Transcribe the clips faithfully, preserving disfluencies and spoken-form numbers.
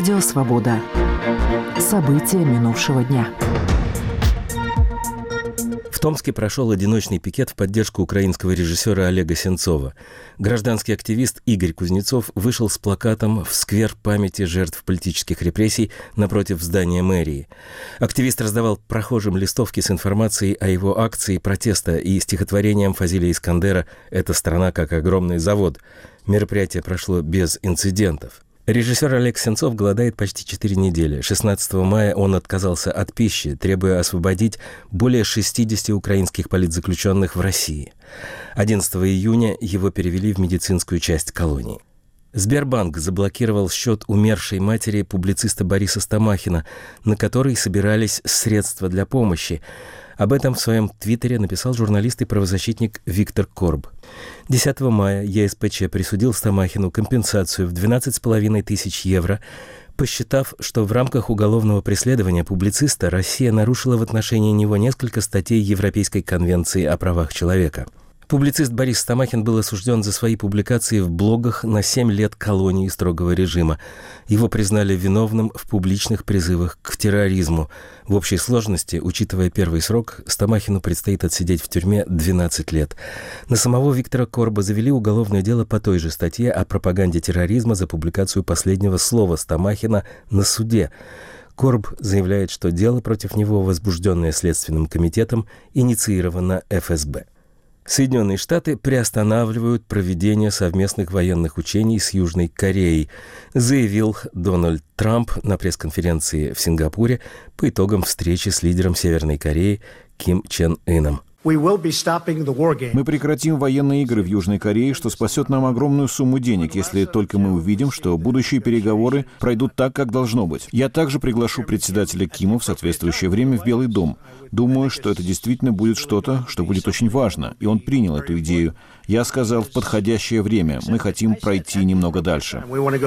Радио «Свобода». События минувшего дня. В Томске прошел одиночный пикет в поддержку украинского режиссера Олега Сенцова. Гражданский активист Игорь Кузнецов вышел с плакатом в сквер памяти жертв политических репрессий напротив здания мэрии. Активист раздавал прохожим листовки с информацией о его акции протеста и стихотворением Фазилия Искандера «Эта страна как огромный завод». Мероприятие прошло без инцидентов. Режиссер Олег Сенцов голодает почти четыре недели. шестнадцатого мая он отказался от пищи, требуя освободить более шестидесяти украинских политзаключенных в России. одиннадцатого июня его перевели в медицинскую часть колонии. Сбербанк заблокировал счет умершей матери публициста Бориса Стамахина, на который собирались средства для помощи. Об этом в своем твиттере написал журналист и правозащитник Виктор Корб. десятого мая ЕСПЧ присудил Стамахину компенсацию в двенадцать с половиной тысяч евро, посчитав, что в рамках уголовного преследования публициста Россия нарушила в отношении него несколько статей Европейской конвенции о правах человека. Публицист Борис Стамахин был осужден за свои публикации в блогах на семь лет колонии строгого режима. Его признали виновным в публичных призывах к терроризму. В общей сложности, учитывая первый срок, Стамахину предстоит отсидеть в тюрьме двенадцать лет. На самого Виктора Корба завели уголовное дело по той же статье о пропаганде терроризма за публикацию последнего слова Стамахина на суде. Корб заявляет, что дело против него, возбужденное Следственным комитетом, инициировано эф эс бэ. Соединенные Штаты приостанавливают проведение совместных военных учений с Южной Кореей, заявил Дональд Трамп на пресс-конференции в Сингапуре по итогам встречи с лидером Северной Кореи Ким Чен Ыном. Мы прекратим военные игры в Южной Корее, что спасет нам огромную сумму денег, если только мы увидим, что будущие переговоры пройдут так, как должно быть. Я также приглашу председателя Кима в соответствующее время в Белый дом. Думаю, что это действительно будет что-то, что будет очень важно, и он принял эту идею. Я сказал, в подходящее время мы хотим пройти немного дальше.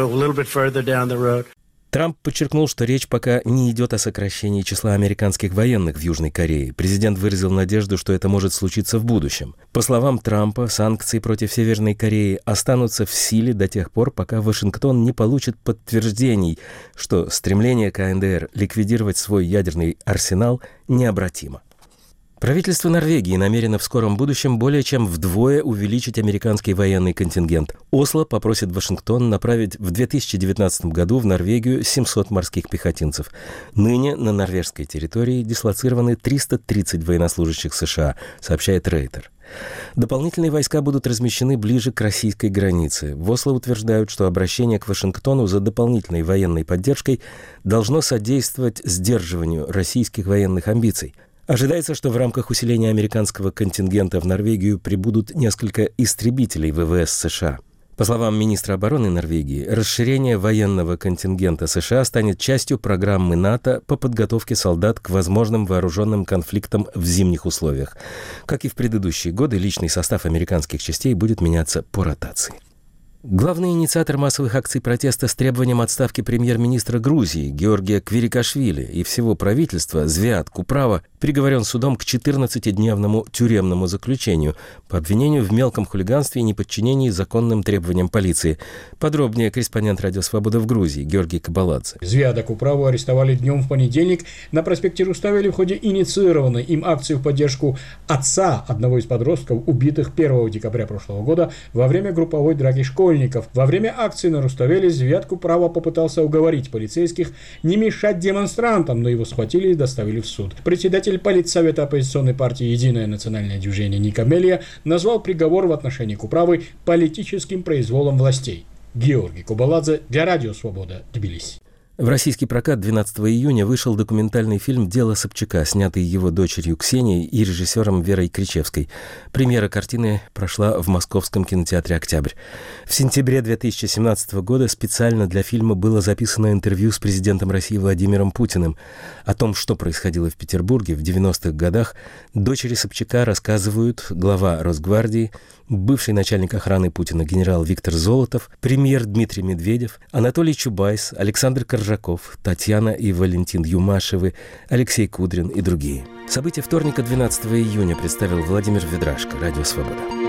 Трамп подчеркнул, что речь пока не идет о сокращении числа американских военных в Южной Корее. Президент выразил надежду, что это может случиться в будущем. По словам Трампа, санкции против Северной Кореи останутся в силе до тех пор, пока Вашингтон не получит подтверждений, что стремление ка эн дэ эр ликвидировать свой ядерный арсенал необратимо. Правительство Норвегии намерено в скором будущем более чем вдвое увеличить американский военный контингент. Осло попросит Вашингтон направить в две тысячи девятнадцатом году в Норвегию семьсот морских пехотинцев. Ныне на норвежской территории дислоцированы триста тридцать военнослужащих США, сообщает Рейтер. Дополнительные войска будут размещены ближе к российской границе. В Осло утверждают, что обращение к Вашингтону за дополнительной военной поддержкой должно содействовать сдерживанию российских военных амбиций. Ожидается, что в рамках усиления американского контингента в Норвегию прибудут несколько истребителей вэ вэ эс США. По словам министра обороны Норвегии, расширение военного контингента США станет частью программы НАТО по подготовке солдат к возможным вооруженным конфликтам в зимних условиях. Как и в предыдущие годы, личный состав американских частей будет меняться по ротации. Главный инициатор массовых акций протеста с требованием отставки премьер-министра Грузии Георгия Квирикашвили и всего правительства Звиат Куправа приговорен судом к четырнадцатидневному тюремному заключению по обвинению в мелком хулиганстве и неподчинении законным требованиям полиции. Подробнее корреспондент «Радио Свобода» в Грузии Георгий Кабаладзе. Звиата Куправу арестовали днем в понедельник на проспекте Руставели в ходе инициированной им акции в поддержку отца одного из подростков, убитых первого декабря прошлого года во время групповой драки школьников. Во время акции на Руставели Звиат Куправа попытался уговорить полицейских не мешать демонстрантам, но его схватили и доставили в суд. Председатель политсовета оппозиционной партии «Единое национальное движение» Ника Мелия назвал приговор в отношении Куправы политическим произволом властей. Георгий Кабаладзе для Радио Свобода, Тбилиси. В российский прокат двенадцатого июня вышел документальный фильм «Дело Собчака», снятый его дочерью Ксенией и режиссером Верой Кричевской. Премьера картины прошла в Московском кинотеатре «Октябрь». В сентябре две тысячи семнадцатого года специально для фильма было записано интервью с президентом России Владимиром Путиным. О том, что происходило в Петербурге в девяностых годах, дочери Собчака рассказывают глава Росгвардии, бывший начальник охраны Путина генерал Виктор Золотов, премьер Дмитрий Медведев, Анатолий Чубайс, Александр Коржаков, Татьяна и Валентин Юмашевы, Алексей Кудрин и другие. События вторника двенадцатого июня представил Владимир Ведрашко, Радио Свобода.